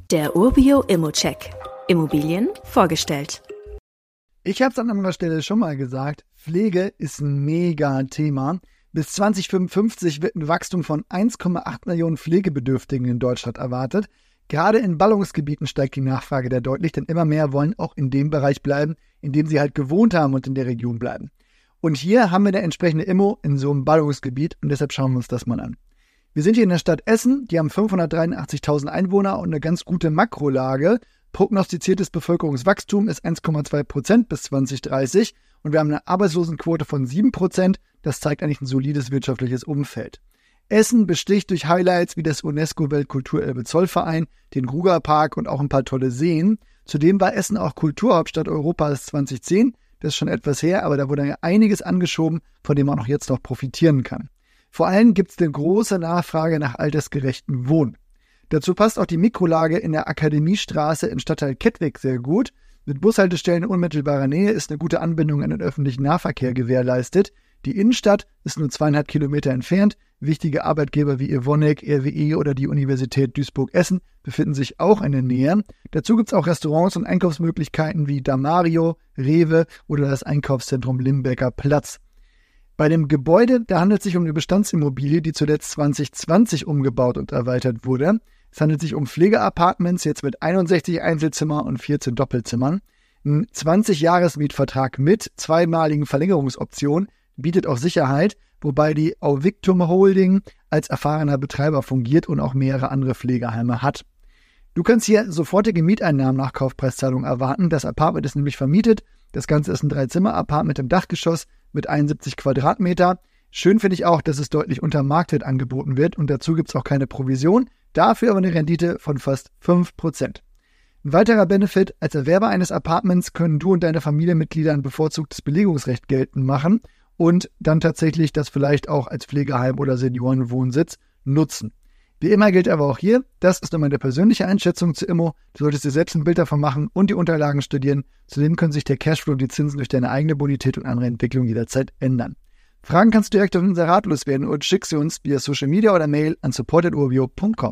Der Urbio Immocheck. Immobilien vorgestellt. Ich habe es an anderer Stelle schon mal gesagt, Pflege ist ein mega Thema. Bis 2055 wird ein Wachstum von 1,8 Millionen Pflegebedürftigen in Deutschland erwartet. Gerade in Ballungsgebieten steigt die Nachfrage da deutlich, denn immer mehr wollen auch in dem Bereich bleiben, in dem sie halt gewohnt haben und in der Region bleiben. Und hier haben wir eine entsprechende Immo in so einem Ballungsgebiet und deshalb schauen wir uns das mal an. Wir sind hier in der Stadt Essen, die haben 583.000 Einwohner und eine ganz gute Makrolage. Prognostiziertes Bevölkerungswachstum ist 1,2% bis 2030 und wir haben eine Arbeitslosenquote von 7%. Das zeigt eigentlich ein solides wirtschaftliches Umfeld. Essen besticht durch Highlights wie das UNESCO-Weltkulturerbe Zollverein, den Grugerpark und auch ein paar tolle Seen. Zudem war Essen auch Kulturhauptstadt Europas 2010. Das ist schon etwas her, aber da wurde ja einiges angeschoben, von dem man auch jetzt noch profitieren kann. Vor allem gibt es eine große Nachfrage nach altersgerechtem Wohnen. Dazu passt auch die Mikrolage in der Akademiestraße im Stadtteil Kettwig sehr gut. Mit Bushaltestellen in unmittelbarer Nähe ist eine gute Anbindung an den öffentlichen Nahverkehr gewährleistet. Die Innenstadt ist nur 2,5 Kilometer entfernt. Wichtige Arbeitgeber wie Evonik, RWE oder die Universität Duisburg-Essen befinden sich auch in der Nähe. Dazu gibt es auch Restaurants und Einkaufsmöglichkeiten wie Damario, Rewe oder das Einkaufszentrum Limbecker Platz. Bei dem Gebäude, da handelt es sich um eine Bestandsimmobilie, die zuletzt 2020 umgebaut und erweitert wurde. Es handelt sich um Pflegeapartments, jetzt mit 61 Einzelzimmer und 14 Doppelzimmern. Ein 20-Jahres-Mietvertrag mit zweimaligen Verlängerungsoptionen bietet auch Sicherheit, wobei die Auvictum Holding als erfahrener Betreiber fungiert und auch mehrere andere Pflegeheime hat. Du kannst hier sofortige Mieteinnahmen nach Kaufpreiszahlung erwarten. Das Apartment ist nämlich vermietet. Das Ganze ist ein 3-Zimmer-Apartment im Dachgeschoss mit 71 Quadratmeter. Schön finde ich auch, dass es deutlich unter Marktwert angeboten wird und dazu gibt es auch keine Provision, dafür aber eine Rendite von fast 5%. Ein weiterer Benefit: Als Erwerber eines Apartments können du und deine Familienmitglieder ein bevorzugtes Belegungsrecht geltend machen und dann tatsächlich das vielleicht auch als Pflegeheim oder Seniorenwohnsitz nutzen. Wie immer gilt aber auch hier, das ist nur meine persönliche Einschätzung zur Immo. Du solltest dir selbst ein Bild davon machen und die Unterlagen studieren. Zudem können sich der Cashflow und die Zinsen durch deine eigene Bonität und andere Entwicklung jederzeit ändern. Fragen kannst du direkt auf unser Rat loswerden und schick sie uns via Social Media oder Mail an support@urbio.com.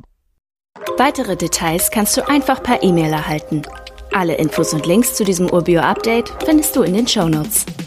Weitere Details kannst du einfach per E-Mail erhalten. Alle Infos und Links zu diesem Urbio-Update findest du in den Shownotes.